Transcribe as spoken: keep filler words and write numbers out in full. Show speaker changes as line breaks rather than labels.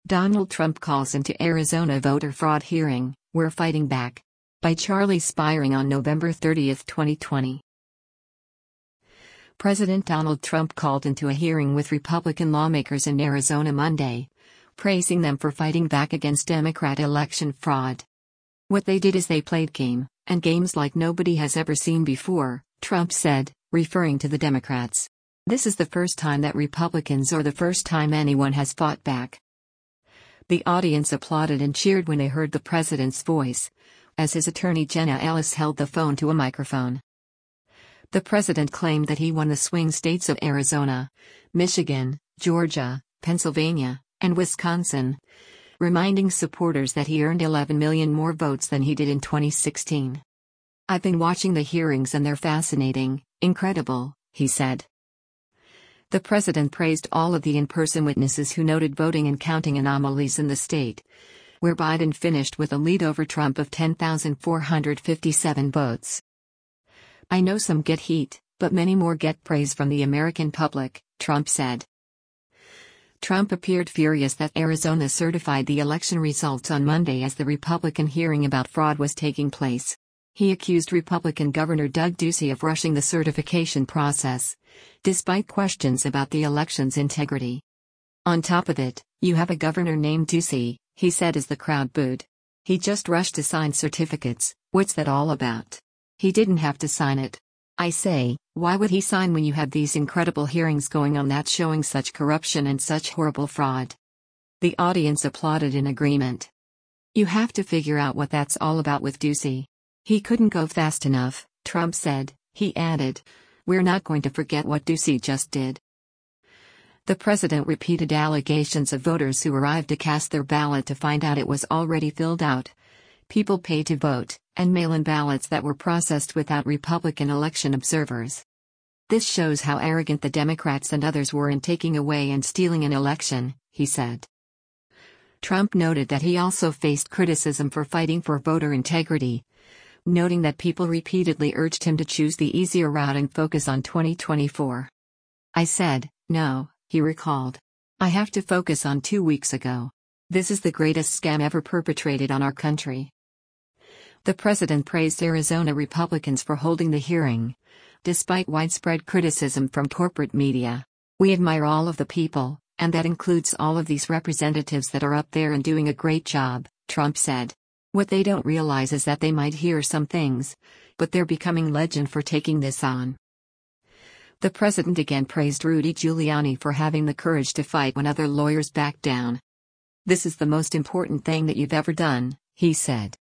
Donald Trump calls into Arizona voter fraud hearing, "We're fighting back." By Charlie Spiring on November thirtieth, twenty twenty. President Donald Trump called into a hearing with Republican lawmakers in Arizona Monday, praising them for fighting back against Democrat election fraud. "What they did is they played game, and games like nobody has ever seen before," Trump said, referring to the Democrats. "This is the first time that Republicans or the first time anyone has fought back." The audience applauded and cheered when they heard the president's voice, as his attorney Jenna Ellis held the phone to a microphone. The president claimed that he won the swing states of Arizona, Michigan, Georgia, Pennsylvania, and Wisconsin, reminding supporters that he earned eleven million more votes than he did in twenty sixteen. "I've been watching the hearings and they're fascinating, incredible," he said. The president praised all of the in-person witnesses who noted voting and counting anomalies in the state, where Biden finished with a lead over Trump of ten thousand four hundred fifty-seven votes. "I know some get heat, but many more get praise from the American public," Trump said. Trump appeared furious that Arizona certified the election results on Monday as the Republican hearing about fraud was taking place. He accused Republican Governor Doug Ducey of rushing the certification process, despite questions about the election's integrity. "On top of it, you have a governor named Ducey," he said as the crowd booed. "He just rushed to sign certificates. What's that all about? He didn't have to sign it. I say, why would he sign when you have these incredible hearings going on that's showing such corruption and such horrible fraud?" The audience applauded in agreement. "You have to figure out what that's all about with Ducey. He couldn't go fast enough," Trump said. He added, "We're not going to forget what Ducey just did." The president repeated allegations of voters who arrived to cast their ballot to find out it was already filled out, people paid to vote, and mail-in ballots that were processed without Republican election observers. "This shows how arrogant the Democrats and others were in taking away and stealing an election," he said. Trump noted that he also faced criticism for fighting for voter integrity, noting that people repeatedly urged him to choose the easier route and focus on twenty twenty-four. "I said, no," he recalled. "I have to focus on two weeks ago. This is the greatest scam ever perpetrated on our country." The president praised Arizona Republicans for holding the hearing, despite widespread criticism from corporate media. "We admire all of the people, and that includes all of these representatives that are up there and doing a great job," Trump said. "What they don't realize is that they might hear some things, but they're becoming legend for taking this on." The president again praised Rudy Giuliani for having the courage to fight when other lawyers backed down. "This is the most important thing that you've ever done," he said.